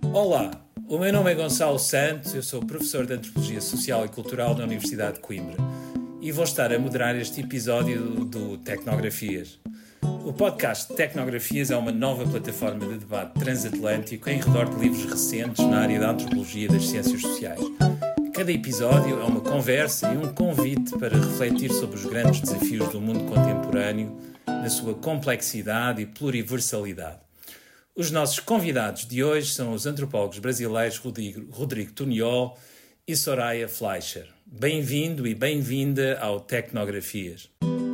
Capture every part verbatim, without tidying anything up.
Olá, o meu nome é Gonçalo Santos, eu sou professor de Antropologia Social e Cultural na Universidade de Coimbra e vou estar a moderar este episódio do Tecnografias. O podcast Tecnografias é uma nova plataforma de debate transatlântico em redor de livros recentes na área da Antropologia e das Ciências Sociais. Cada episódio é uma conversa e um convite para refletir sobre os grandes desafios do mundo contemporâneo, na sua complexidade e pluriversalidade. Os nossos convidados de hoje são os antropólogos brasileiros Rodrigo, Rodrigo Tuniol e Soraya Fleischer. Bem-vindo e bem-vinda ao Tecnografias.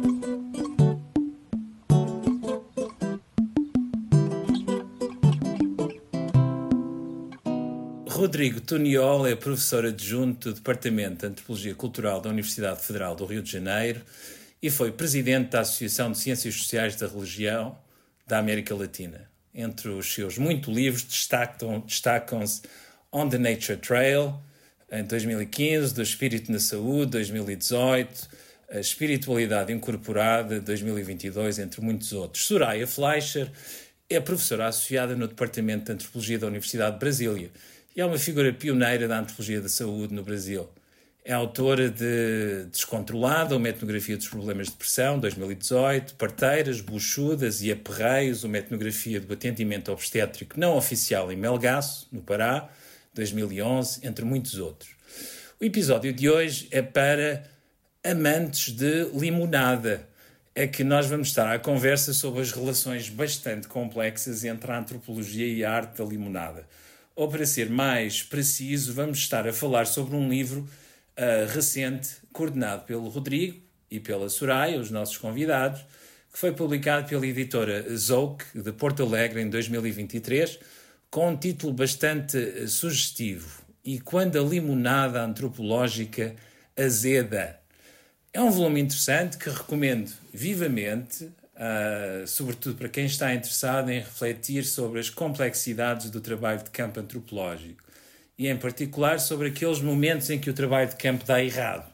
Rodrigo Tuniol é professor adjunto do Departamento de Antropologia Cultural da Universidade Federal do Rio de Janeiro e foi presidente da Associação de Ciências Sociais da Religião da América Latina. Entre os seus muitos livros destacam, destacam-se On the Nature Trail, em dois mil e quinze, Do Espírito na Saúde, dois mil e dezoito, A Espiritualidade Incorporada, dois mil e vinte e dois, entre muitos outros. Soraya Fleischer é professora associada no Departamento de Antropologia da Universidade de Brasília e é uma figura pioneira da Antropologia da Saúde no Brasil. É autora de Descontrolada, uma etnografia dos problemas de depressão, dois mil e dezoito, Parteiras, Buchudas e Aperreios, uma etnografia do atendimento obstétrico não oficial em Melgaço, no Pará, dois mil e onze, entre muitos outros. O episódio de hoje é para amantes de limonada. É que nós vamos estar à conversa sobre as relações bastante complexas entre a antropologia e a arte da limonada. Ou, para ser mais preciso, vamos estar a falar sobre um livro Uh, recente, coordenado pelo Rodrigo e pela Soraya, os nossos convidados, que foi publicado pela editora Zouk, de Porto Alegre, em dois mil e vinte e três, com um título bastante uh, sugestivo: E quando a limonada antropológica azeda. É um volume interessante que recomendo vivamente, uh, sobretudo para quem está interessado em refletir sobre as complexidades do trabalho de campo antropológico. E, em particular, sobre aqueles momentos em que o trabalho de campo dá errado.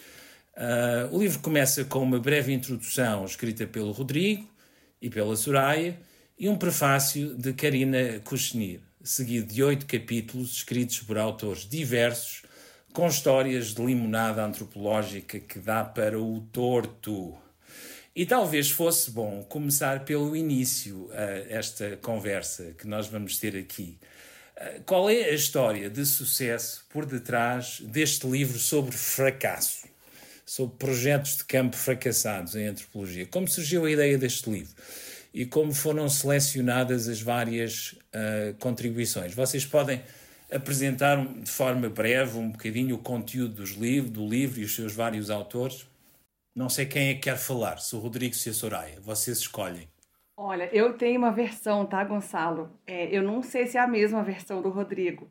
Uh, o livro começa com uma breve introdução escrita pelo Rodrigo e pela Soraya e um prefácio de Karina Kushnir, seguido de oito capítulos escritos por autores diversos, com histórias de limonada antropológica que dá para o torto. E talvez fosse bom começar pelo início uh, esta conversa que nós vamos ter aqui. Qual é a história de sucesso por detrás deste livro sobre fracasso, sobre projetos de campo fracassados em antropologia? Como surgiu a ideia deste livro? E como foram selecionadas as várias uh, contribuições? Vocês podem apresentar de forma breve um bocadinho o conteúdo dos livros, do livro e os seus vários autores? Não sei quem é que quer falar, se o Rodrigo ou se a Soraya. Vocês escolhem. Olha, eu tenho uma versão, tá, Gonçalo? É, eu não sei se é a mesma versão do Rodrigo,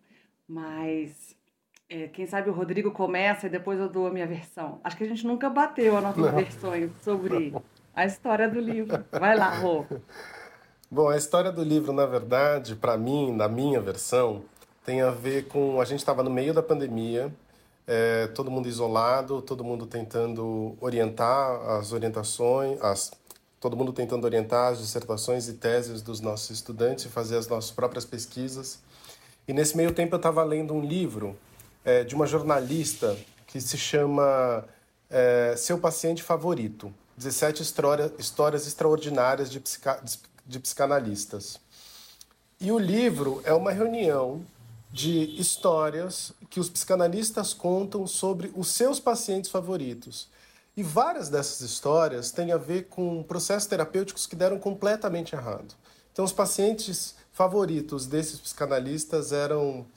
mas é, quem sabe o Rodrigo começa e depois eu dou a minha versão. Acho que a gente nunca bateu as nossas Não. versões sobre a história do livro. Vai lá, Rô. Bom, a história do livro, na verdade, para mim, na minha versão, tem a ver com... A gente estava no meio da pandemia, é, todo mundo isolado, todo mundo tentando orientar as orientações, as, todo mundo tentando orientar as dissertações e teses dos nossos estudantes e fazer as nossas próprias pesquisas. E nesse meio tempo eu estava lendo um livro é, de uma jornalista que se chama é, Seu Paciente Favorito, dezessete história, histórias extraordinárias de, psica, de psicanalistas. E o livro é uma reunião de histórias que os psicanalistas contam sobre os seus pacientes favoritos. E várias dessas histórias têm a ver com processos terapêuticos que deram completamente errado. Então, os pacientes favoritos desses psicanalistas eram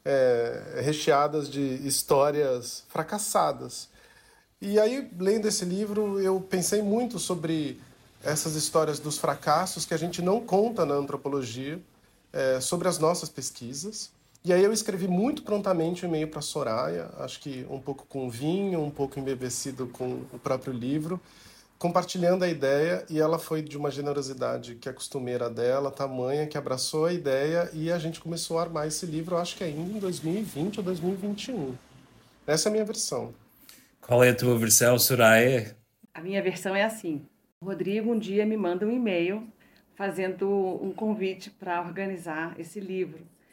é, recheadas de histórias fracassadas. E aí, lendo esse livro, eu pensei muito sobre essas histórias dos fracassos que a gente não conta na antropologia, é, sobre as nossas pesquisas. E aí eu escrevi muito prontamente um e-mail para a Soraya, acho que um pouco com vinho, um pouco embebecido com o próprio livro, compartilhando a ideia, e ela foi de uma generosidade que é costumeira dela, tamanha, que abraçou a ideia, e a gente começou a armar esse livro, acho que ainda em dois mil e vinte ou dois mil e vinte e um. Essa é a minha versão. Qual é a tua versão, Soraya? A minha versão é assim. O Rodrigo um dia me manda um e-mail fazendo um convite para organizar esse livro.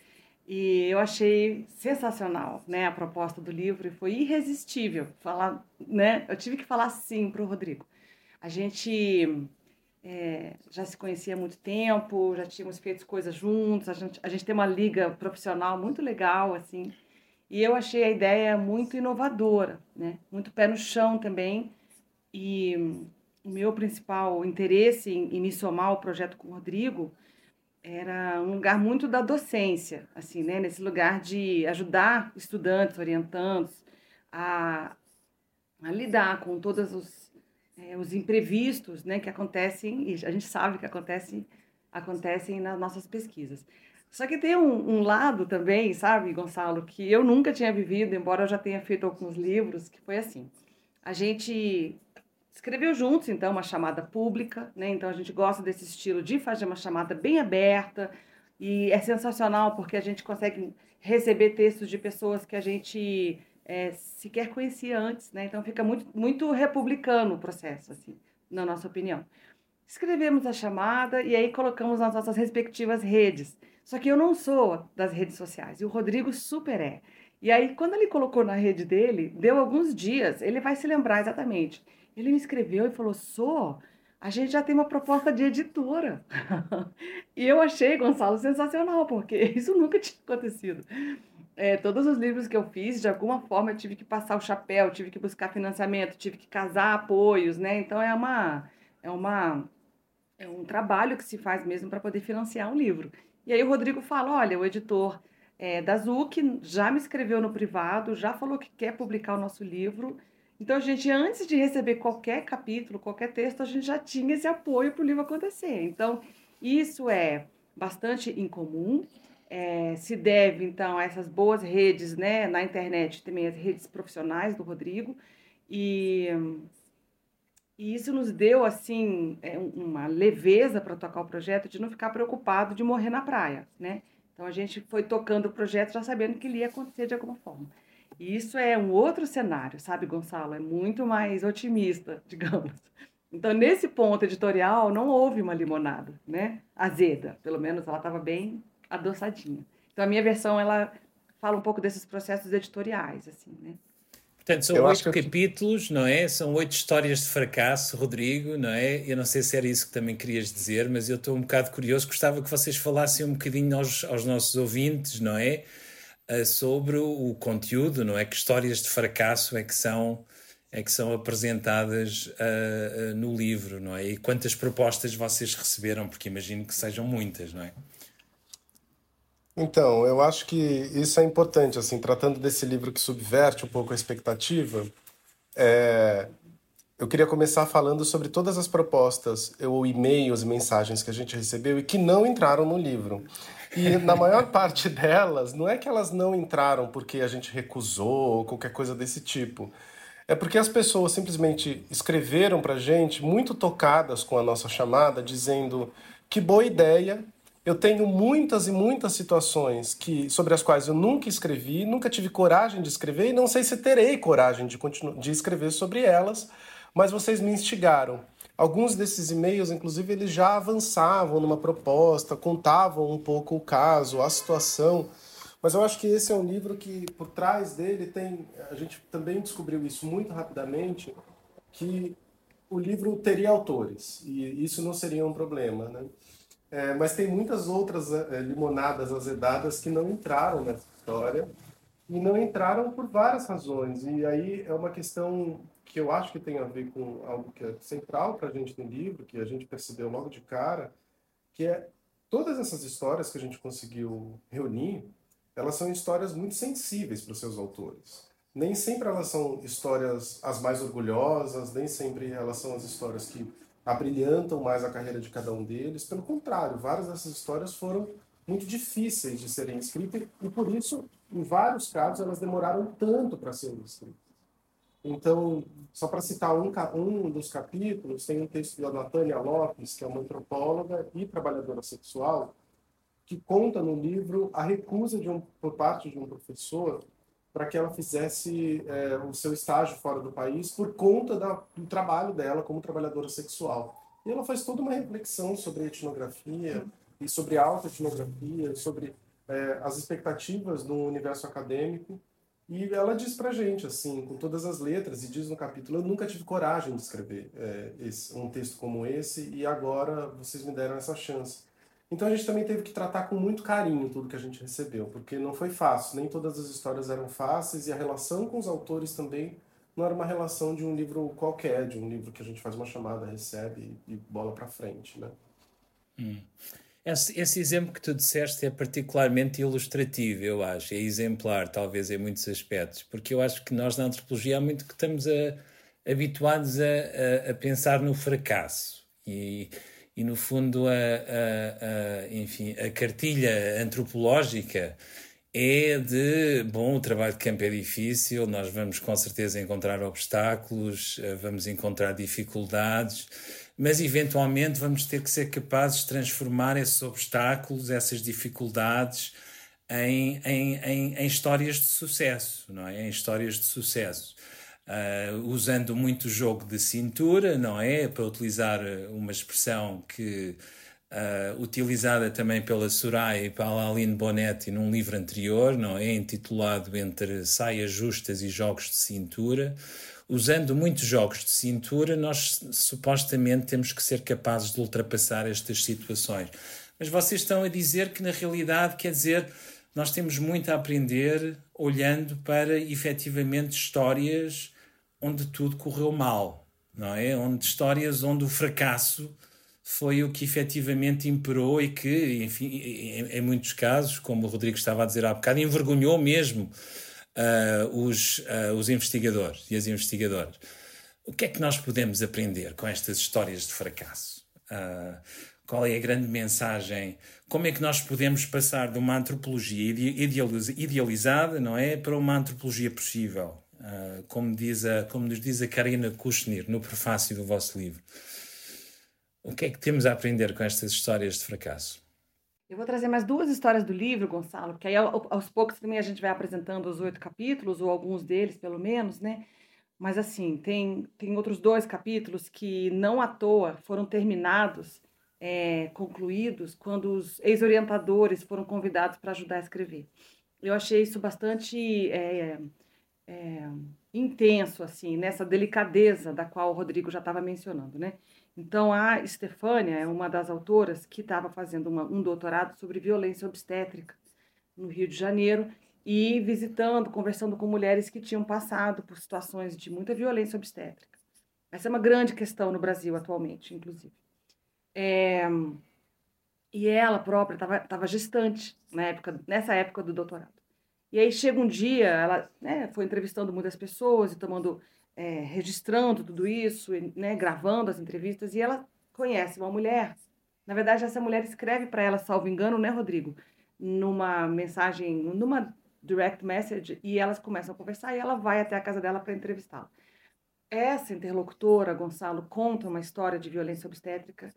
E eu achei sensacional, né, a proposta do livro e foi irresistível falar, né? Eu tive que falar sim para o Rodrigo. A gente é, já se conhecia há muito tempo, já tínhamos feito coisas juntos, a gente, a gente tem uma liga profissional muito legal, assim, e eu achei a ideia muito inovadora, né? Muito pé no chão também, e o meu principal interesse em, em me somar ao projeto com o Rodrigo era um lugar muito da docência, assim, né? Nesse lugar de ajudar estudantes, orientandos a, a lidar com todos os, eh, os imprevistos, né, que acontecem, e a gente sabe que acontecem, acontecem nas nossas pesquisas. Só que tem um, um lado também, sabe, Gonçalo, que eu nunca tinha vivido, embora eu já tenha feito alguns livros, que foi assim. A gente escreveu juntos, então, uma chamada pública, né? Então a gente gosta desse estilo de fazer uma chamada bem aberta e é sensacional porque a gente consegue receber textos de pessoas que a gente é, sequer conhecia antes, né? Então fica muito, muito republicano o processo, assim, na nossa opinião. Escrevemos a chamada e aí colocamos nas nossas respectivas redes. Só que eu não sou das redes sociais e o Rodrigo super é. E aí, quando ele colocou na rede dele, deu alguns dias, ele vai se lembrar exatamente. Ele me escreveu e falou: Sô, a gente já tem uma proposta de editora. E eu achei, Gonçalo, sensacional, porque isso nunca tinha acontecido. É, todos os livros que eu fiz, de alguma forma, eu tive que passar o chapéu, tive que buscar financiamento, tive que casar apoios, né? Então é uma, é uma, é um trabalho que se faz mesmo para poder financiar um livro. E aí o Rodrigo fala: olha, o editor é, da Zuc já me escreveu no privado, já falou que quer publicar o nosso livro. Então, a gente, antes de receber qualquer capítulo, qualquer texto, a gente já tinha esse apoio para o livro acontecer. Então, isso é bastante incomum. É, se deve, então, a essas boas redes, né, na internet, também as redes profissionais do Rodrigo. E, e isso nos deu, assim, é, uma leveza para tocar o projeto, de não ficar preocupado de morrer na praia, né? Então, a gente foi tocando o projeto já sabendo que ele ia acontecer de alguma forma. E isso é um outro cenário, sabe, Gonçalo? É muito mais otimista, digamos. Então, nesse ponto editorial, não houve uma limonada, né? Azeda, pelo menos ela estava bem adoçadinha. Então, a minha versão, ela fala um pouco desses processos editoriais, assim, né? Portanto, são Eu acho oito que capítulos, não é? São oito histórias de fracasso, Rodrigo, não é? Eu não sei se era isso que também querias dizer, mas eu estou um bocado curioso. Gostava que vocês falassem um bocadinho aos, aos nossos ouvintes, não é? Uh, sobre o conteúdo, não é? Que histórias de fracasso é que são, é que são apresentadas uh, uh, no livro, não é? E quantas propostas vocês receberam, porque imagino que sejam muitas, não é? Então, eu acho que isso é importante, assim, tratando desse livro que subverte um pouco a expectativa. é, Eu queria começar falando sobre todas as propostas, ou e-mails e mensagens que a gente recebeu e que não entraram no livro. E na maior parte delas, não é que elas não entraram porque a gente recusou ou qualquer coisa desse tipo. É porque as pessoas simplesmente escreveram pra gente, muito tocadas com a nossa chamada, dizendo que boa ideia. Eu tenho muitas e muitas situações que, sobre as quais eu nunca escrevi, nunca tive coragem de escrever e não sei se terei coragem de, continu- de escrever sobre elas, mas vocês me instigaram. Alguns desses e-mails, inclusive, eles já avançavam numa proposta, contavam um pouco o caso, a situação, mas eu acho que esse é um livro que, por trás dele, tem. A gente também descobriu isso muito rapidamente, que o livro teria autores, e isso não seria um problema, né? É, mas tem muitas outras é, limonadas azedadas que não entraram nessa história, e não entraram por várias razões. E aí é uma questão que eu acho que tem a ver com algo que é central para a gente no livro, que a gente percebeu logo de cara, que é todas essas histórias que a gente conseguiu reunir, elas são histórias muito sensíveis para os seus autores. Nem sempre elas são histórias as mais orgulhosas, nem sempre elas são as histórias que abrilhantam mais a carreira de cada um deles. Pelo contrário, várias dessas histórias foram muito difíceis de serem escritas e, por isso, em vários casos, elas demoraram tanto para serem escritas. Então, só para citar um, um dos capítulos, tem um texto da Natânia Lopes, que é uma antropóloga e trabalhadora sexual, que conta no livro a recusa de um, por parte de um professor para que ela fizesse é, o seu estágio fora do país por conta da, do trabalho dela como trabalhadora sexual. E ela faz toda uma reflexão sobre etnografia e sobre alta etnografia, sobre é, as expectativas no universo acadêmico. E ela diz pra gente, assim, com todas as letras, e diz no capítulo: eu nunca tive coragem de escrever é, esse, um texto como esse, e agora vocês me deram essa chance. Então a gente também teve que tratar com muito carinho tudo que a gente recebeu, porque não foi fácil, nem todas as histórias eram fáceis, e a relação com os autores também não era uma relação de um livro qualquer, de um livro que a gente faz uma chamada, recebe e bola pra frente, né? Hum. Esse, esse exemplo que tu disseste é particularmente ilustrativo, eu acho, é exemplar, talvez, em muitos aspectos, porque eu acho que nós na antropologia há muito que estamos a, habituados a, a, a pensar no fracasso e, e no fundo, a, a, a, enfim, a cartilha antropológica é de, bom, o trabalho de campo é difícil, nós vamos com certeza encontrar obstáculos, vamos encontrar dificuldades, mas eventualmente vamos ter que ser capazes de transformar esses obstáculos, essas dificuldades, em, em, em, em histórias de sucesso, não é? Em histórias de sucesso. Uh, usando muito jogo de cintura, não é? Para utilizar uma expressão que uh, utilizada também pela Soraya e pela Aline Bonetti num livro anterior, não é? Intitulado Entre Saias Justas e Jogos de Cintura. Usando muitos jogos de cintura, nós supostamente temos que ser capazes de ultrapassar estas situações. Mas vocês estão a dizer que, na realidade, quer dizer, nós temos muito a aprender olhando para, efetivamente, histórias onde tudo correu mal, não é? Onde histórias onde o fracasso foi o que efetivamente imperou e que, enfim, em, em muitos casos, como o Rodrigo estava a dizer há bocado, envergonhou mesmo Uh, os, uh, os investigadores e as investigadoras. O que é que nós podemos aprender com estas histórias de fracasso? Uh, qual é a grande mensagem? Como é que nós podemos passar de uma antropologia idealizada, não é, para uma antropologia possível? Uh, como, diz a, como nos diz a Karina Kushner no prefácio do vosso livro. O que é que temos a aprender com estas histórias de fracasso? Eu vou trazer mais duas histórias do livro, Gonçalo, porque aí aos poucos também a gente vai apresentando os oito capítulos, ou alguns deles, pelo menos, né? Mas, assim, tem, tem outros dois capítulos que, não à toa, foram terminados, é, concluídos, quando os ex-orientadores foram convidados para ajudar a escrever. Eu achei isso bastante é, é, intenso, assim, nessa delicadeza da qual o Rodrigo já estava mencionando, né? Então, a Estefânia é uma das autoras que estava fazendo uma, um doutorado sobre violência obstétrica no Rio de Janeiro e visitando, conversando com mulheres que tinham passado por situações de muita violência obstétrica. Essa é uma grande questão no Brasil atualmente, inclusive. É, e ela própria estava gestante na época, nessa época do doutorado. E aí chega um dia, ela, né, foi entrevistando muitas pessoas e tomando... É, registrando tudo isso, né, gravando as entrevistas, e ela conhece uma mulher. Na verdade, essa mulher escreve para ela, salvo engano, né, Rodrigo? Numa mensagem, numa direct message, e elas começam a conversar, e ela vai até a casa dela para entrevistá-la. Essa interlocutora, Gonçalo, conta uma história de violência obstétrica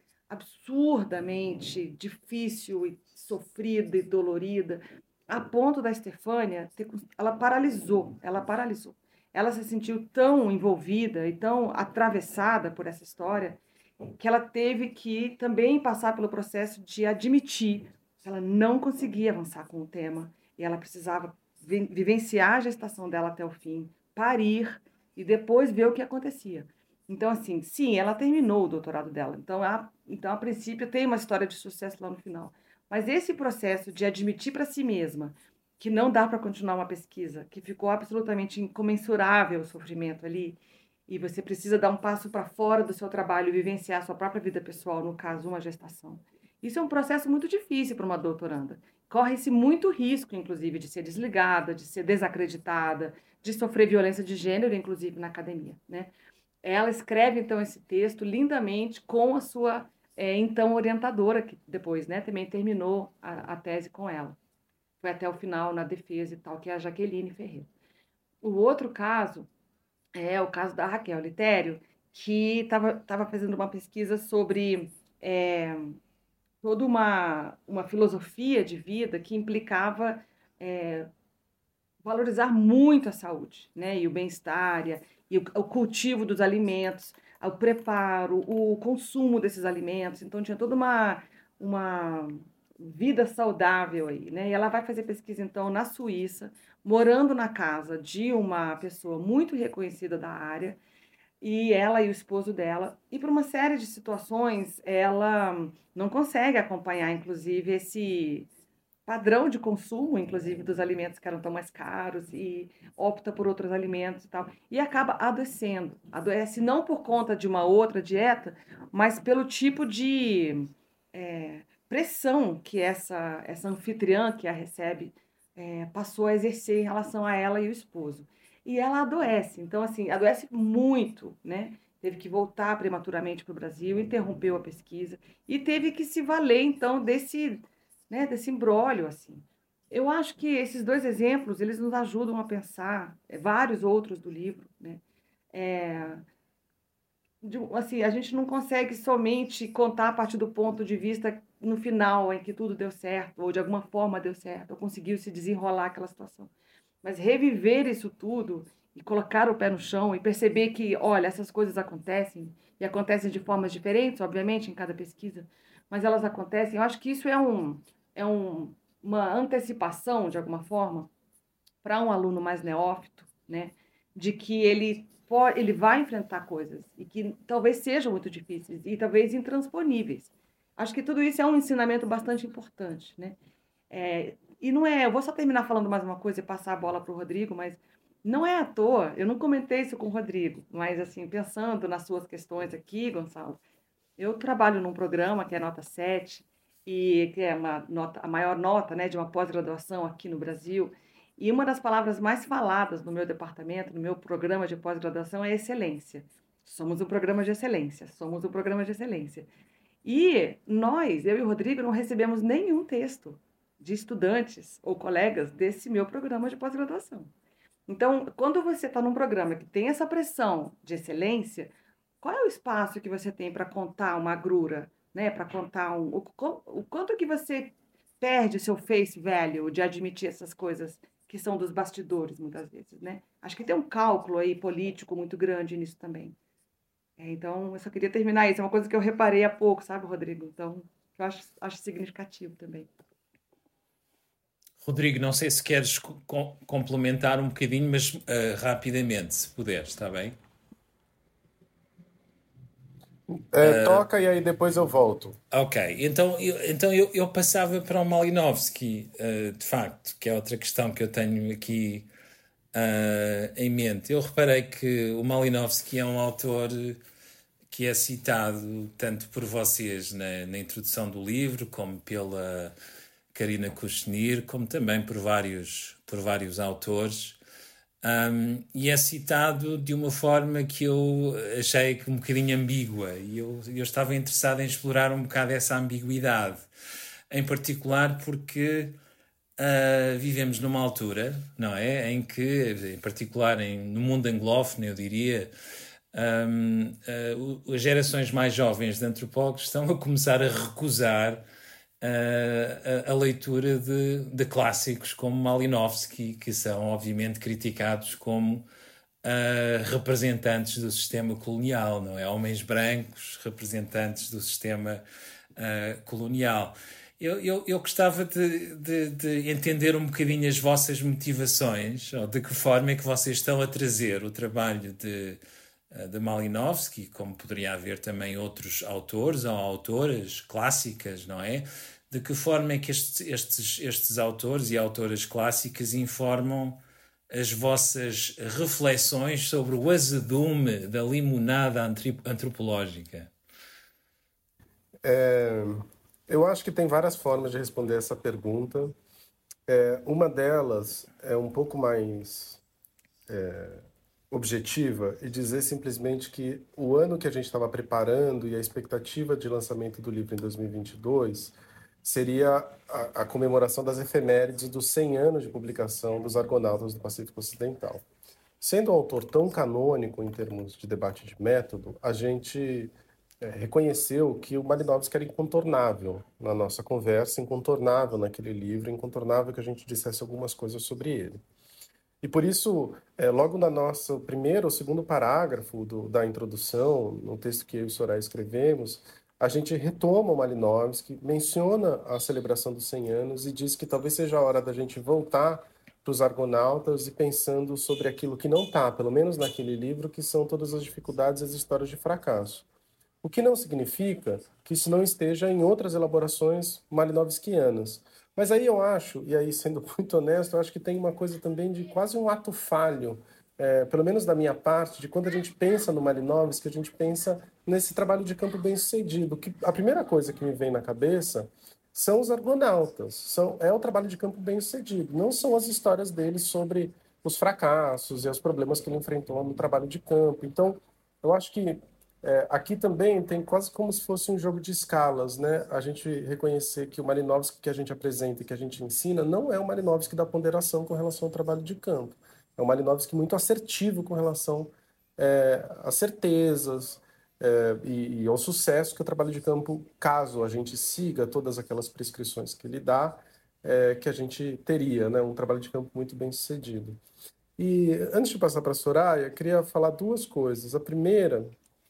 absurdamente difícil e sofrida e dolorida, a ponto da Estefânia, ter, ela paralisou, ela paralisou. Ela se sentiu tão envolvida e tão atravessada por essa história que ela teve que também passar pelo processo de admitir que ela não conseguia avançar com o tema e ela precisava vivenciar a gestação dela até o fim, parir e depois ver o que acontecia. Então, assim, sim, ela terminou o doutorado dela. Então, a, então, a princípio, tem uma história de sucesso lá no final. Mas esse processo de admitir para si mesma que não dá para continuar uma pesquisa, que ficou absolutamente incomensurável o sofrimento ali, e você precisa dar um passo para fora do seu trabalho e vivenciar a sua própria vida pessoal, no caso, uma gestação. Isso é um processo muito difícil para uma doutoranda. Corre-se muito risco, inclusive, de ser desligada, de ser desacreditada, de sofrer violência de gênero, inclusive, na academia, né? Ela escreve, então, esse texto lindamente com a sua, é, então, orientadora, que depois, né, também terminou a, a tese com ela. Foi até o final na defesa e tal, que é a Jaqueline Ferreira. O outro caso é o caso da Raquel Litério, que estava fazendo uma pesquisa sobre é, toda uma, uma filosofia de vida que implicava é, valorizar muito a saúde, né, e o bem-estar, e o, o cultivo dos alimentos, o preparo, o consumo desses alimentos. Então, tinha toda uma... uma vida saudável aí, né? E ela vai fazer pesquisa, então, na Suíça, morando na casa de uma pessoa muito reconhecida da área, e ela e o esposo dela, e por uma série de situações, ela não consegue acompanhar, inclusive, esse padrão de consumo, inclusive, dos alimentos que eram tão mais caros, e opta por outros alimentos e tal, e acaba adoecendo. Adoece não por conta de uma outra dieta, mas pelo tipo de é, pressão que essa, essa anfitriã que a recebe é, passou a exercer em relação a ela e o esposo. E ela adoece, então, assim, adoece muito, né? Teve que voltar prematuramente para o Brasil, interrompeu a pesquisa e teve que se valer, então, desse, né, desse imbróglio, assim. Eu acho que esses dois exemplos, eles nos ajudam a pensar, é, vários outros do livro, né? É, de, assim, a gente não consegue somente contar a partir do ponto de vista no final, em que tudo deu certo, ou de alguma forma deu certo, ou conseguiu se desenrolar aquela situação. Mas reviver isso tudo e colocar o pé no chão e perceber que, olha, essas coisas acontecem, e acontecem de formas diferentes, obviamente, em cada pesquisa, mas elas acontecem. Eu acho que isso é, um, é um, uma antecipação, de alguma forma, para um aluno mais neófito, né, de que ele pode, ele vai enfrentar coisas e que talvez sejam muito difíceis e talvez intransponíveis. Acho que tudo isso é um ensinamento bastante importante, né? É, e não é, eu vou só terminar falando mais uma coisa e passar a bola para o Rodrigo, mas não é à toa, eu não comentei isso com o Rodrigo, mas assim, pensando nas suas questões aqui, Gonçalo, eu trabalho num programa que é nota sete e que é uma nota, a maior nota, né, de uma pós-graduação aqui no Brasil. E uma das palavras mais faladas no meu departamento, no meu programa de pós-graduação, é excelência. Somos um programa de excelência, somos um programa de excelência. E nós, eu e o Rodrigo, não recebemos nenhum texto de estudantes ou colegas desse meu programa de pós-graduação. Então, quando você está num programa que tem essa pressão de excelência, qual é o espaço que você tem para contar uma agrura, né? Para contar um, o, o quanto que você perde o seu face value de admitir essas coisas que são dos bastidores, muitas vezes, né? Acho que tem um cálculo aí político muito grande nisso também. É, então, eu só queria terminar isso. É uma coisa que eu reparei há pouco, sabe, Rodrigo? Então, eu acho, acho significativo também. Rodrigo, não sei se queres co- complementar um bocadinho, mas uh, rapidamente, se puderes, está bem? É, toca e aí depois eu volto. Ok, então eu, então eu, eu passava para o Malinowski, uh, de facto, que é outra questão que eu tenho aqui uh, em mente. Eu reparei que o Malinowski é um autor que é citado tanto por vocês na, na introdução do livro, como pela Karina Kushnir, como também por vários, por vários autores. Um, e é citado de uma forma que eu achei que um bocadinho ambígua, e eu, eu estava interessado em explorar um bocado essa ambiguidade, em particular porque uh, vivemos numa altura, não é, em que, em particular em, no mundo anglófono, eu diria, um, uh, as gerações mais jovens de antropólogos estão a começar a recusar a, a leitura de, de clássicos como Malinowski, que são obviamente criticados como uh, representantes do sistema colonial, não é? Homens brancos, representantes do sistema uh, colonial. Eu, eu, eu gostava de, de, de entender um bocadinho as vossas motivações, ou de que forma é que vocês estão a trazer o trabalho de, de Malinowski, como poderia haver também outros autores ou autoras clássicas, não é? De que forma é que estes, estes, estes autores e autoras clássicas informam as vossas reflexões sobre o azedume da limonada antropológica? É, eu acho que tem várias formas de responder essa pergunta. É, uma delas é um pouco mais é, objetiva e dizer simplesmente que o ano que a gente estava preparando e a expectativa de lançamento do livro em dois mil e vinte e dois seria a, a comemoração das efemérides dos cem anos de publicação dos Argonautas do Pacífico Ocidental. Sendo um autor tão canônico em termos de debate de método, a gente é, reconheceu que o Malinowski era incontornável na nossa conversa, incontornável naquele livro, incontornável que a gente dissesse algumas coisas sobre ele. E por isso, é, logo na nossa primeiro ou segundo parágrafo do, da introdução, no texto que eu e o Soraya escrevemos, a gente retoma o Malinowski, menciona a celebração dos cem anos e diz que talvez seja a hora da gente voltar para os Argonautas e pensando sobre aquilo que não está, pelo menos naquele livro, que são todas as dificuldades e as histórias de fracasso. O que não significa que isso não esteja em outras elaborações malinovskianas. Mas aí eu acho, e aí sendo muito honesto, eu acho que tem uma coisa também de quase um ato falho, é, pelo menos da minha parte, de quando a gente pensa no Malinowski, a gente pensa nesse trabalho de campo bem-sucedido. Que a primeira coisa que me vem na cabeça são os Argonautas, são, é o trabalho de campo bem-sucedido, não são as histórias dele sobre os fracassos e os problemas que ele enfrentou no trabalho de campo. Então, eu acho que é, aqui também tem quase como se fosse um jogo de escalas, né? A gente reconhecer que o Malinowski que a gente apresenta e que a gente ensina não é o Malinowski da ponderação com relação ao trabalho de campo. É um Malinowski muito assertivo com relação é, às certezas é, e, e ao sucesso que o trabalho de campo, caso a gente siga todas aquelas prescrições que ele dá, é, que a gente teria, né? Um trabalho de campo muito bem sucedido. E antes de passar para a Soraya, queria falar duas coisas. A primeira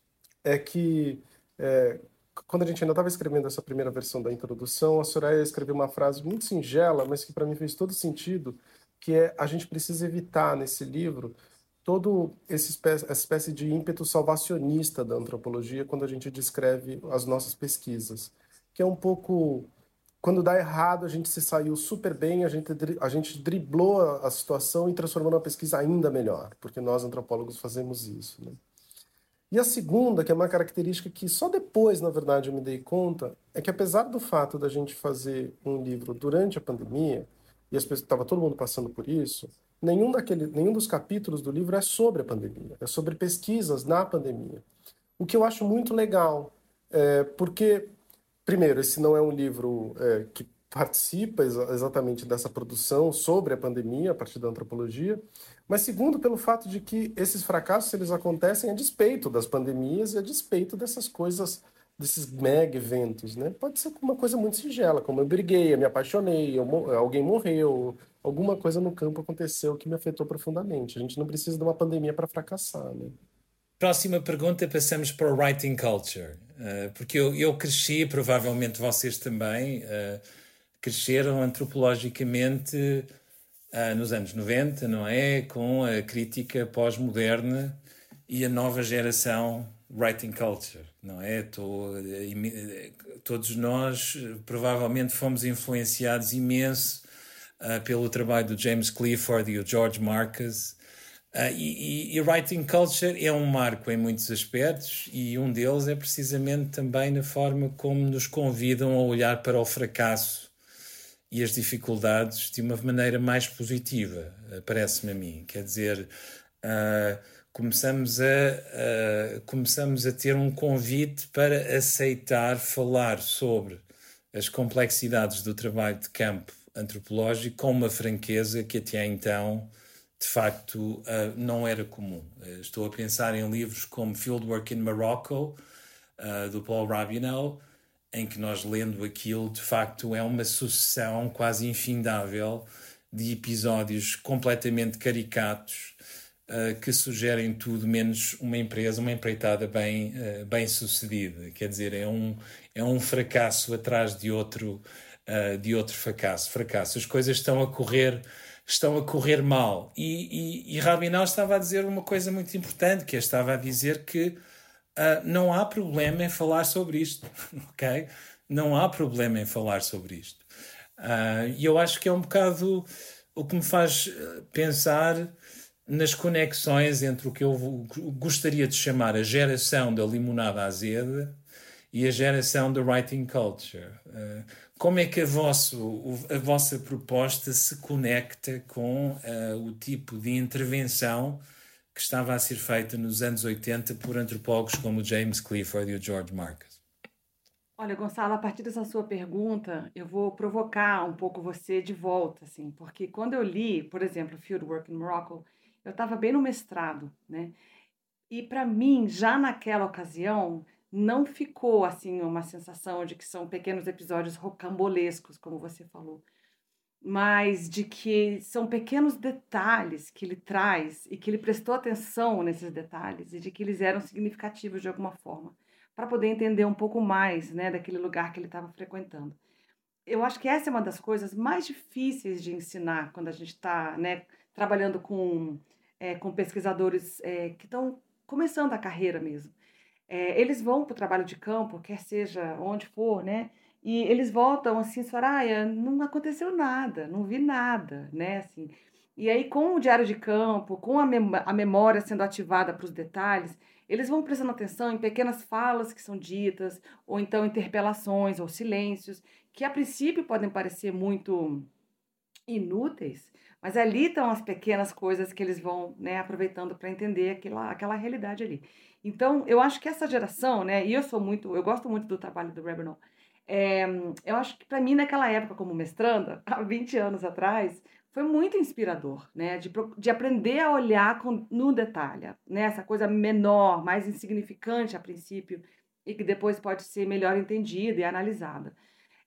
é que é, quando a gente ainda estava escrevendo essa primeira versão da introdução, a Soraya escreveu uma frase muito singela, mas que para mim fez todo sentido, que é: a gente precisa evitar nesse livro todo esse espécie, essa espécie de ímpeto salvacionista da antropologia quando a gente descreve as nossas pesquisas, que é um pouco quando dá errado, a gente se saiu super bem, a gente, a gente driblou a, a situação e transformou numa pesquisa ainda melhor, porque nós antropólogos fazemos isso, né? E a segunda, que é uma característica que só depois, na verdade, eu me dei conta, é que apesar do fato da gente fazer um livro durante a pandemia, e as pessoas, estava todo mundo passando por isso, nenhum, daquele, nenhum dos capítulos do livro é sobre a pandemia, é sobre pesquisas na pandemia. O que eu acho muito legal, é, porque, primeiro, esse não é um livro é, que participa exa exatamente dessa produção sobre a pandemia, a partir da antropologia, mas segundo, pelo fato de que esses fracassos eles acontecem a despeito das pandemias e a despeito dessas coisas, desses mega eventos, né? Pode ser uma coisa muito singela, como eu briguei, eu me apaixonei, eu, alguém morreu, alguma coisa no campo aconteceu que me afetou profundamente. A gente não precisa de uma pandemia para fracassar, né? Próxima pergunta, passamos para o writing culture, uh, porque eu, eu cresci, provavelmente vocês também, uh, cresceram antropologicamente uh, nos anos noventa, não é? Com a crítica pós-moderna e a nova geração writing culture, não é? Tô, todos nós provavelmente fomos influenciados imenso uh, pelo trabalho do James Clifford e o George Marcus. Uh, e, e, e writing culture é um marco em muitos aspectos, e um deles é precisamente também na forma como nos convidam a olhar para o fracasso e as dificuldades de uma maneira mais positiva, uh, parece-me a mim. Quer dizer, uh, começamos, a, uh, começamos a ter um convite para aceitar falar sobre as complexidades do trabalho de campo antropológico com uma franqueza que até então de facto, uh, não era comum. Uh, estou a pensar em livros como Fieldwork in Morocco, uh, do Paul Rabinow, em que nós, lendo aquilo, de facto é uma sucessão quase infindável de episódios completamente caricatos uh, que sugerem tudo menos uma empresa, uma empreitada bem, uh, bem sucedida. Quer dizer, é um, é um fracasso atrás de outro, uh, de outro fracasso. fracasso. As coisas estão a correr... estão a correr mal. E, e, e Rabinow estava a dizer uma coisa muito importante, que estava a dizer que uh, não há problema em falar sobre isto, ok? Não há problema em falar sobre isto. Uh, e eu acho que é um bocado o que me faz pensar nas conexões entre o que eu gostaria de chamar a geração da limonada azeda e a geração da writing culture. Uh, como é que a, vosso, a vossa proposta se conecta com uh, o tipo de intervenção que estava a ser feita nos anos oitenta por antropólogos como o James Clifford e o George Marcus? Olha, Gonçalo, a partir dessa sua pergunta, eu vou provocar um pouco você de volta, assim, porque quando eu li, por exemplo, Fieldwork in Morocco, eu estava bem no mestrado, né? E para mim, já naquela ocasião, não ficou assim uma sensação de que são pequenos episódios rocambolescos, como você falou, mas de que são pequenos detalhes que ele traz e que ele prestou atenção nesses detalhes e de que eles eram significativos de alguma forma. para poder entender um pouco mais, né, daquele lugar que ele estava frequentando. Eu acho que essa é uma das coisas mais difíceis de ensinar quando a gente está, né, trabalhando com, é, com pesquisadores é, que estão começando a carreira mesmo. É, eles vão para o trabalho de campo, quer seja onde for, né? E eles voltam assim, Soraya, não aconteceu nada, não vi nada, né? Assim, e aí, com o diário de campo, com a, mem a memória sendo ativada para os detalhes, eles vão prestando atenção em pequenas falas que são ditas, ou então interpelações ou silêncios, que a princípio podem parecer muito inúteis, mas ali estão as pequenas coisas que eles vão, né, aproveitando para entender aquela, aquela realidade ali. Então, eu acho que essa geração, né, e eu sou muito, eu gosto muito do trabalho do Rabinow, é, eu acho que para mim, naquela época, como mestranda, há vinte anos atrás, foi muito inspirador, né, de, de aprender a olhar com, no detalhe, né, essa coisa menor, mais insignificante a princípio, e que depois pode ser melhor entendida e analisada.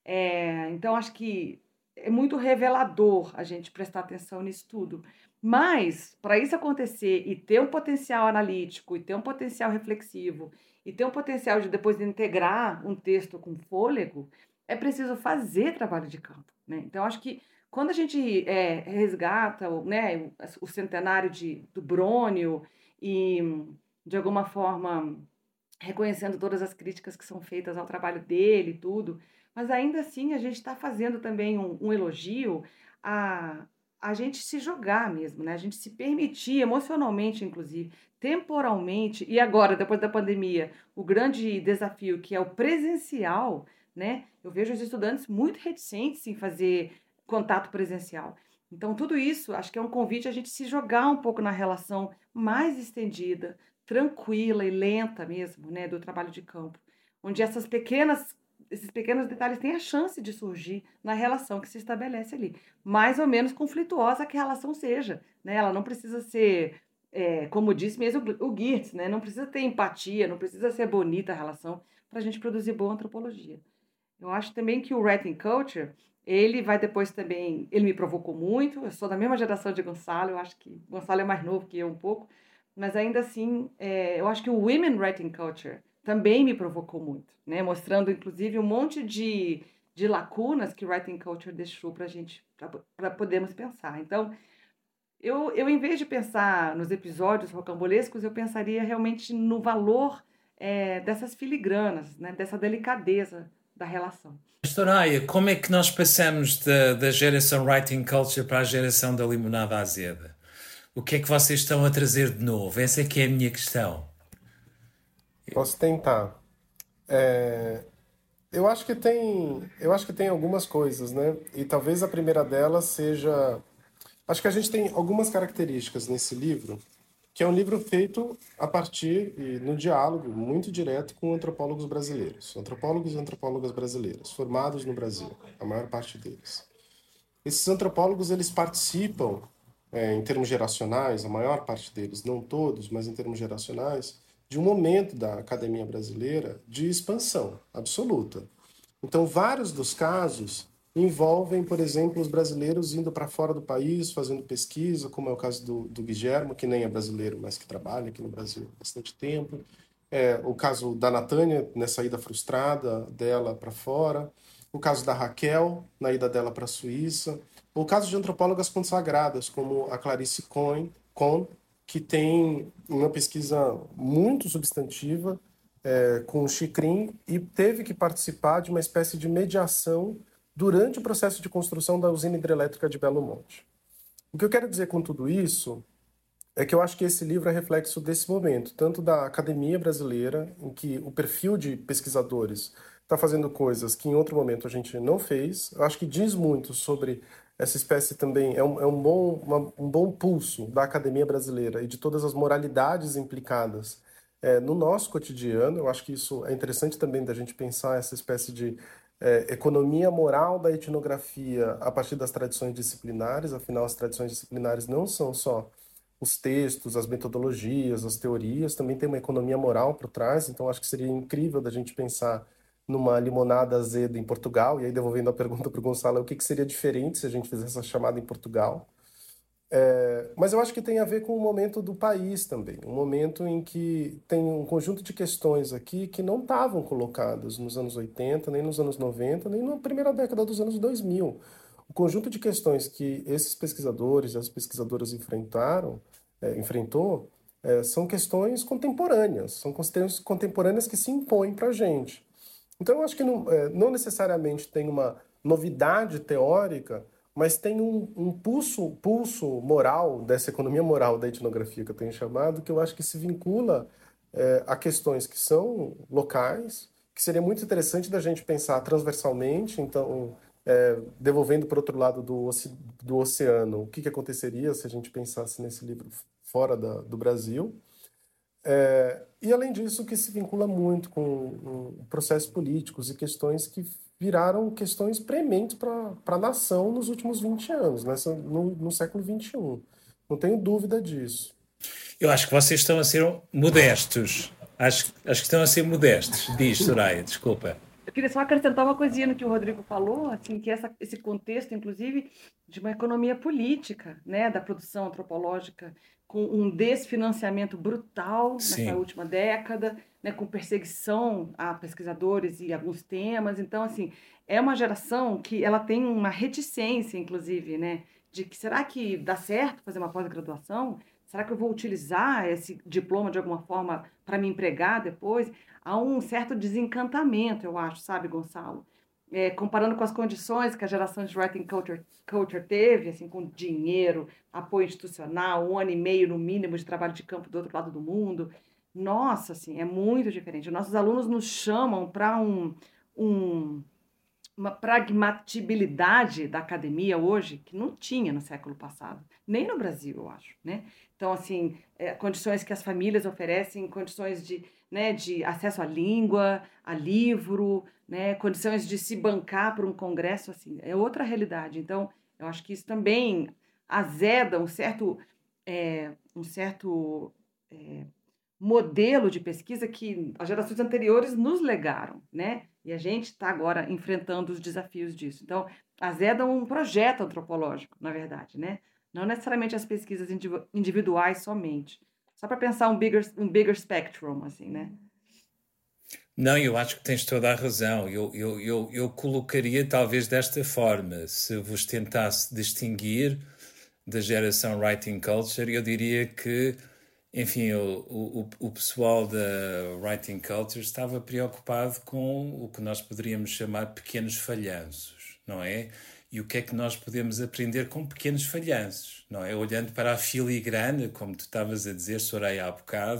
É, então, acho que é muito revelador a gente prestar atenção nisso tudo. Mas, para isso acontecer e ter um potencial analítico, e ter um potencial reflexivo, e ter um potencial de depois de integrar um texto com fôlego, é preciso fazer trabalho de campo, né? Então, acho que quando a gente é, resgata, né, o, o centenário de, do Brônio e, de alguma forma, reconhecendo todas as críticas que são feitas ao trabalho dele e tudo, mas ainda assim a gente está fazendo também um, um elogio a, a gente se jogar mesmo, né? A gente se permitir emocionalmente, inclusive, temporalmente, e agora, depois da pandemia, o grande desafio que é o presencial, né? Eu vejo os estudantes muito reticentes em fazer contato presencial. Então, tudo isso, acho que é um convite a gente se jogar um pouco na relação mais estendida, tranquila e lenta mesmo, né, do trabalho de campo, onde essas pequenas, esses pequenos detalhes têm a chance de surgir na relação que se estabelece ali, mais ou menos conflituosa que a relação seja, né, ela não precisa ser, é, como disse mesmo o Geertz, né, não precisa ter empatia, não precisa ser bonita a relação para a gente produzir boa antropologia. Eu acho também que o Writing Culture, ele vai depois também, ele me provocou muito, eu sou da mesma geração de Gonçalo, eu acho que Gonçalo é mais novo que eu um pouco, mas ainda assim, é, eu acho que o Women Writing Culture também me provocou muito, né? Mostrando, inclusive, um monte de, de lacunas que o Writing Culture deixou para a gente, para podermos pensar. Então, eu, eu, em vez de pensar nos episódios rocambolescos, eu pensaria realmente no valor é, dessas filigranas, né? Dessa delicadeza da relação. Soraya, como é que nós passamos da, da geração Writing Culture para a geração da limonada azeda? O que é que vocês estão a trazer de novo? Essa é que é a minha questão. Posso tentar. É, eu acho que tem, eu acho que tem algumas coisas, né? E talvez a primeira delas seja, acho que a gente tem algumas características nesse livro, que é um livro feito a partir e no diálogo muito direto com antropólogos brasileiros, antropólogos e antropólogas brasileiras, formados no Brasil, a maior parte deles. Esses antropólogos, eles participam, é, em termos geracionais, a maior parte deles, não todos, mas em termos geracionais, de um momento da academia brasileira de expansão absoluta. Então, vários dos casos envolvem, por exemplo, os brasileiros indo para fora do país, fazendo pesquisa, como é o caso do, do Guilhermo, que nem é brasileiro, mas que trabalha aqui no Brasil há bastante tempo. É, o caso da Natânia, nessa ida frustrada dela para fora. O caso da Raquel, na ida dela para a Suíça. O caso de antropólogas consagradas, como a Clarice Kohn, Kohn que tem uma pesquisa muito substantiva é, com o Xicrim e teve que participar de uma espécie de mediação durante o processo de construção da usina hidrelétrica de Belo Monte. O que eu quero dizer com tudo isso é que eu acho que esse livro é reflexo desse momento, tanto da academia brasileira, em que o perfil de pesquisadores está fazendo coisas que em outro momento a gente não fez. Eu acho que diz muito sobre essa espécie também, é um, é um, bom, uma, um bom pulso da academia brasileira e de todas as moralidades implicadas é, no nosso cotidiano. Eu acho que isso é interessante também da gente pensar essa espécie de é, economia moral da etnografia a partir das tradições disciplinares. Afinal, as tradições disciplinares não são só os textos, as metodologias, as teorias, também tem uma economia moral por trás, então acho que seria incrível da gente pensar numa limonada azeda em Portugal, e aí devolvendo a pergunta para o Gonçalo, o que, que seria diferente se a gente fizesse essa chamada em Portugal? É, mas eu acho que tem a ver com o momento do país também, um momento em que tem um conjunto de questões aqui que não estavam colocadas nos anos oitenta, nem nos anos noventa, nem na primeira década dos anos dois mil. O conjunto de questões que esses pesquisadores e as pesquisadoras enfrentaram, é, enfrentou, é, são questões contemporâneas, são questões contemporâneas que se impõem para a gente. Então, eu acho que não, é, não necessariamente tem uma novidade teórica, mas tem um, um pulso, pulso moral dessa economia moral da etnografia que eu tenho chamado, que eu acho que se vincula é, a questões que são locais, que seria muito interessante da gente pensar transversalmente, então, é, devolvendo para outro lado do, oce- do oceano, o que, que aconteceria se a gente pensasse nesse livro fora da- do Brasil. É, e, além disso, que se vincula muito com um, processos políticos e questões que viraram questões prementes para a nação nos últimos vinte anos, nessa, no, no século vinte e um. Não tenho dúvida disso. Eu acho que vocês estão a ser modestos. Acho, acho que estão a ser modestos. Diz, Soraya, desculpa. Eu queria só acrescentar uma coisinha no que o Rodrigo falou, assim, que essa, esse contexto, inclusive, de uma economia política, né, da produção antropológica, com um desfinanciamento brutal nessa Sim. última década, né, com perseguição a pesquisadores e alguns temas. Então, assim, é uma geração que ela tem uma reticência, inclusive, né, de que será que dá certo fazer uma pós-graduação? Será que eu vou utilizar esse diploma de alguma forma para me empregar depois? Há um certo desencantamento, eu acho, sabe, Gonçalo? É, comparando com as condições que a geração de writing culture, culture teve, assim, com dinheiro, apoio institucional, um ano e meio no mínimo de trabalho de campo do outro lado do mundo. Nossa, assim, é muito diferente. Nossos alunos nos chamam para um, um, uma pragmatibilidade da academia hoje que não tinha no século passado, nem no Brasil, eu acho, né? Então, assim, é, condições que as famílias oferecem, condições de, né, de acesso à língua, a livro, né, condições de se bancar por um congresso, assim, é outra realidade. Então, eu acho que isso também azeda um certo, é, um certo é, modelo de pesquisa que as gerações anteriores nos legaram, né? E a gente está agora enfrentando os desafios disso. Então, azeda um projeto antropológico, na verdade, né? Não necessariamente as pesquisas individuais somente. Só para pensar um bigger, um bigger spectrum, assim, né? Não, eu acho que tens toda a razão. Eu, eu, eu, eu colocaria talvez desta forma. Se vos tentasse distinguir da geração Writing Culture, eu diria que, enfim, o, o, o pessoal da Writing Culture estava preocupado com o que nós poderíamos chamar pequenos falhanços, não é? E o que é que nós podemos aprender com pequenos falhanços, não é? Olhando para a filigrana, como tu estavas a dizer, Soraya, há bocado,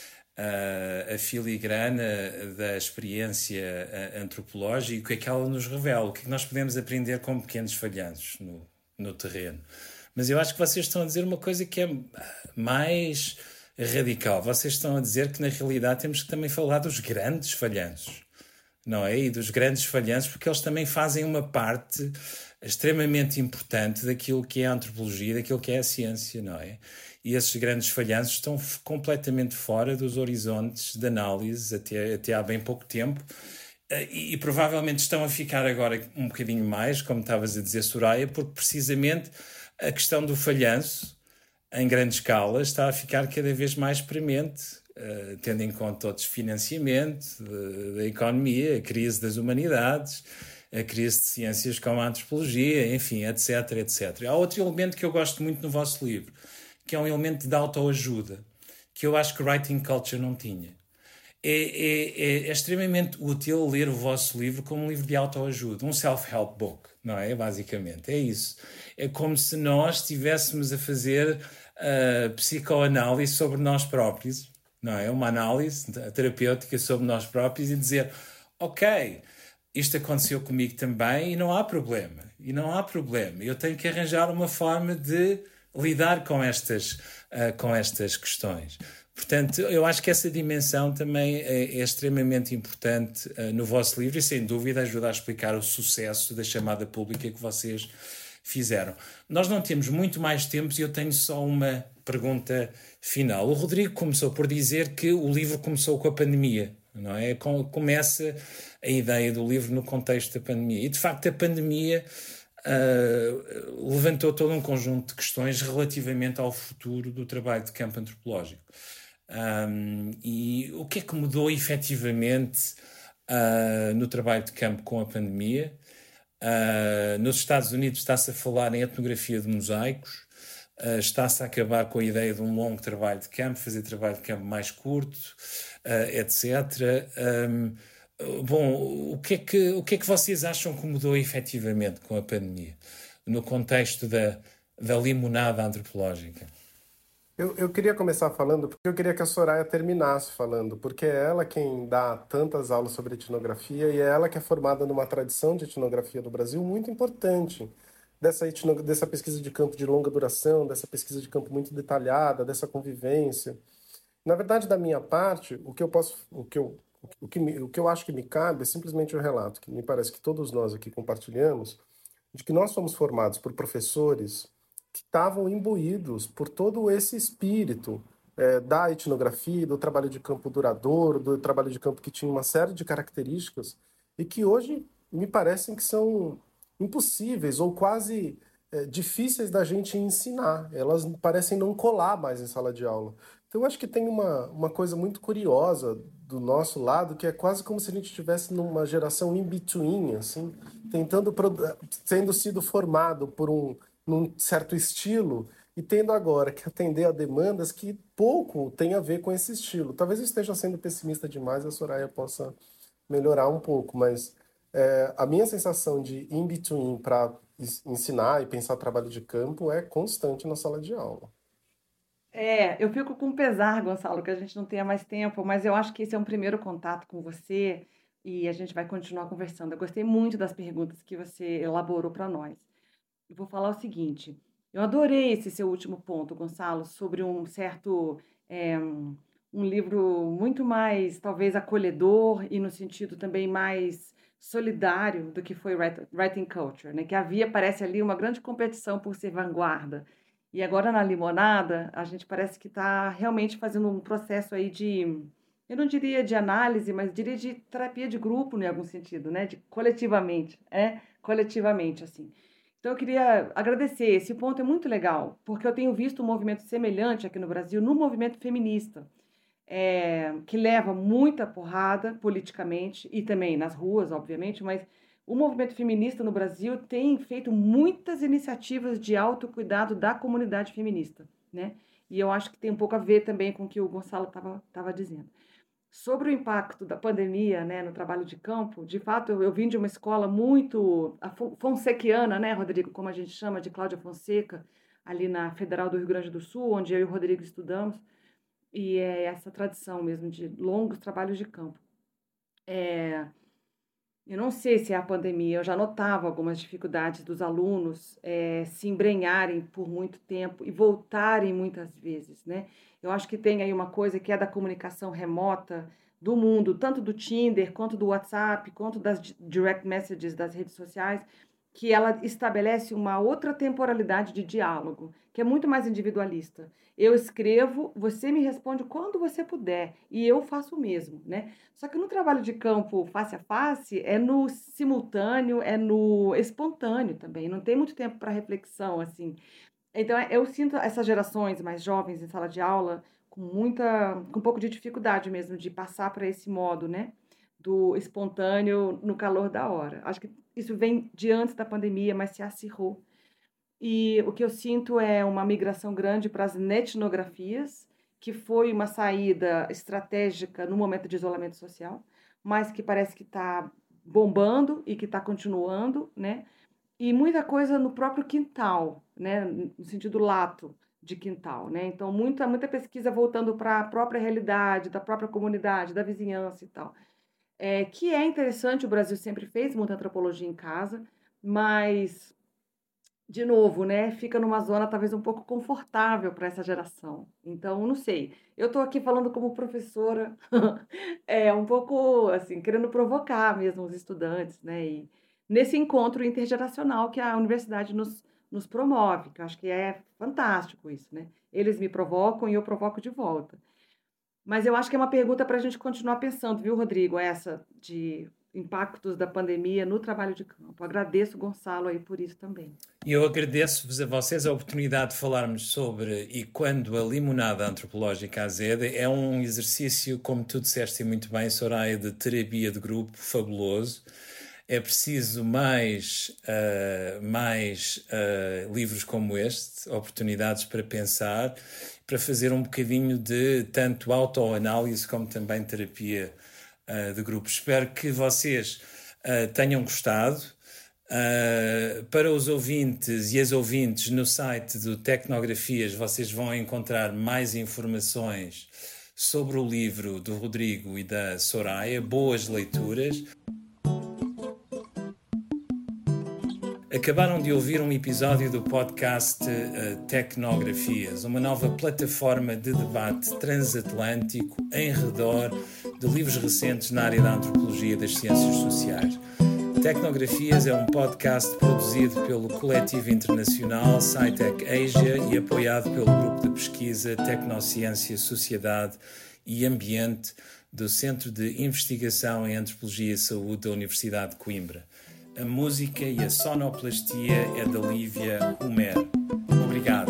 uh, a filigrana da experiência uh, antropológica e o que é que ela nos revela, o que é que nós podemos aprender com pequenos falhanços no, no terreno. Mas eu acho que vocês estão a dizer uma coisa que é mais radical. Vocês estão a dizer que, na realidade, temos que também falar dos grandes falhanços, não é? E dos grandes falhanços, porque eles também fazem uma parte extremamente importante daquilo que é a antropologia, daquilo que é a ciência, não é? E esses grandes falhanços estão completamente fora dos horizontes de análise até, até há bem pouco tempo. E, e provavelmente estão a ficar agora um bocadinho mais, como estavas a dizer, Soraya, porque precisamente a questão do falhanço em grande escala está a ficar cada vez mais premente, uh, tendo em conta o desfinanciamento de, da economia, a crise das humanidades, a crise de ciências como a antropologia, enfim, etc, etcétera. Há outro elemento que eu gosto muito no vosso livro, que é um elemento de autoajuda, que eu acho que Writing Culture não tinha. É, é, é extremamente útil ler o vosso livro como um livro de autoajuda, um self-help book, não é? Basicamente, é isso. É como se nós estivéssemos a fazer uh, psicoanálise sobre nós próprios, não é? Uma análise terapêutica sobre nós próprios e dizer, ok, isto aconteceu comigo também e não há problema, e não há problema. Eu tenho que arranjar uma forma de lidar com estas, uh, com estas questões. Portanto, eu acho que essa dimensão também é, é extremamente importante uh, no vosso livro e, sem dúvida, ajuda a explicar o sucesso da chamada pública que vocês fizeram. Nós não temos muito mais tempo e eu tenho só uma pergunta final. O Rodrigo começou por dizer que o livro começou com a pandemia, não é? Começa a ideia do livro no contexto da pandemia. E, de facto, a pandemia uh, levantou todo um conjunto de questões relativamente ao futuro do trabalho de campo antropológico. Um, e o que é que mudou efetivamente uh, no trabalho de campo com a pandemia? Uh, nos Estados Unidos está-se a falar em etnografia de mosaicos, uh, está-se a acabar com a ideia de um longo trabalho de campo, fazer trabalho de campo mais curto, uh, etcétera. Um, bom, o que, é que, o que é que vocês acham que mudou efetivamente com a pandemia, no contexto da, da limonada antropológica? Eu, eu queria começar falando, porque eu queria que a Soraya terminasse falando, porque é ela quem dá tantas aulas sobre etnografia e é ela que é formada numa tradição de etnografia do Brasil muito importante, dessa, etno, dessa pesquisa de campo de longa duração, dessa pesquisa de campo muito detalhada, dessa convivência. Na verdade, da minha parte, o que eu posso, o que eu, o que, me, o que eu acho que me cabe é simplesmente o relato, que me parece que todos nós aqui compartilhamos, de que nós fomos formados por professores que estavam imbuídos por todo esse espírito é, da etnografia, do trabalho de campo duradouro, do trabalho de campo que tinha uma série de características e que hoje me parecem que são impossíveis ou quase é, difíceis da gente ensinar. Elas parecem não colar mais em sala de aula. Então, eu acho que tem uma, uma coisa muito curiosa do nosso lado, que é quase como se a gente estivesse numa geração in-between, assim, tentando, tendo sido formado por um num certo estilo e tendo agora que atender a demandas que pouco tem a ver com esse estilo. Talvez eu esteja sendo pessimista demais, a Soraya possa melhorar um pouco, mas é, a minha sensação de in-between para ensinar e pensar trabalho de campo é constante na sala de aula. É, eu fico com pesar, Gonçalo, que a gente não tenha mais tempo, mas eu acho que esse é um primeiro contato com você e a gente vai continuar conversando. Eu gostei muito das perguntas que você elaborou para nós. Eu vou falar o seguinte, eu adorei esse seu último ponto, Gonçalo, sobre um certo, é, um livro muito mais, talvez, acolhedor e no sentido também mais solidário do que foi Writing Culture, né? Que havia, parece ali, uma grande competição por ser vanguarda. E agora na Limonada, a gente parece que está realmente fazendo um processo aí de, eu não diria de análise, mas diria de terapia de grupo, em algum sentido, né? De coletivamente, é, coletivamente, assim. Então, eu queria agradecer. Esse ponto é muito legal, porque eu tenho visto um movimento semelhante aqui no Brasil, no movimento feminista, é, que leva muita porrada politicamente e também nas ruas, obviamente, mas o movimento feminista no Brasil tem feito muitas iniciativas de autocuidado da comunidade feminista, né? E eu acho que tem um pouco a ver também com o que o Gonçalo estava dizendo. Sobre o impacto da pandemia, né, no trabalho de campo, de fato, eu, eu vim de uma escola muito fonsequiana, né, Rodrigo, como a gente chama, de Cláudia Fonseca, ali na Federal do Rio Grande do Sul, onde eu e o Rodrigo estudamos, e é essa tradição mesmo de longos trabalhos de campo. É, eu não sei se é a pandemia, eu já notava algumas dificuldades dos alunos é, se embrenharem por muito tempo e voltarem muitas vezes, né? Eu acho que tem aí uma coisa que é da comunicação remota do mundo, tanto do Tinder, quanto do WhatsApp, quanto das direct messages das redes sociais, que ela estabelece uma outra temporalidade de diálogo, que é muito mais individualista. Eu escrevo, você me responde quando você puder, e eu faço o mesmo, né? Só que no trabalho de campo face a face, é no simultâneo, é no espontâneo também, não tem muito tempo para reflexão, assim. Então, eu sinto essas gerações mais jovens em sala de aula com muita, com um pouco de dificuldade mesmo de passar para esse modo, né? Do espontâneo no calor da hora. Acho que isso vem de antes da pandemia, mas se acirrou. E o que eu sinto é uma migração grande para as etnografias, que foi uma saída estratégica no momento de isolamento social, mas que parece que está bombando e que está continuando, né? E muita coisa no próprio quintal, né? No sentido lato de quintal, né? Então, muita, muita pesquisa voltando para a própria realidade, da própria comunidade, da vizinhança e tal. É, que é interessante, o Brasil sempre fez muita antropologia em casa, mas de novo, né, fica numa zona talvez um pouco confortável para essa geração. Então, não sei. Eu estou aqui falando como professora, é um pouco assim, querendo provocar mesmo os estudantes, né? E nesse encontro intergeracional que a universidade nos, nos promove, que eu acho que é fantástico isso, né? Eles me provocam e eu provoco de volta. Mas eu acho que é uma pergunta para a gente continuar pensando, viu, Rodrigo? Essa de impactos da pandemia no trabalho de campo. Agradeço, Gonçalo, aí por isso também. E eu agradeço-vos a vocês a oportunidade de falarmos sobre e quando a limonada antropológica azeda. É um exercício, como tu disseste muito bem, Soraya, de terapia de grupo fabuloso. É preciso mais, uh, mais uh, livros como este, oportunidades para pensar, para fazer um bocadinho de tanto autoanálise como também terapia uh, de grupo. Espero que vocês uh, tenham gostado. Uh, para os ouvintes e as ouvintes, no site do Tecnografias vocês vão encontrar mais informações sobre o livro do Rodrigo e da Soraya. Boas leituras. Acabaram de ouvir um episódio do podcast uh, Tecnografias, uma nova plataforma de debate transatlântico em redor de livros recentes na área da antropologia e das ciências sociais. Tecnografias é um podcast produzido pelo coletivo internacional SciTech Asia e apoiado pelo grupo de pesquisa Tecnociência, Sociedade e Ambiente do Centro de Investigação em Antropologia e Saúde da Universidade de Coimbra. A música e a sonoplastia é da Lívia Romero. Obrigado.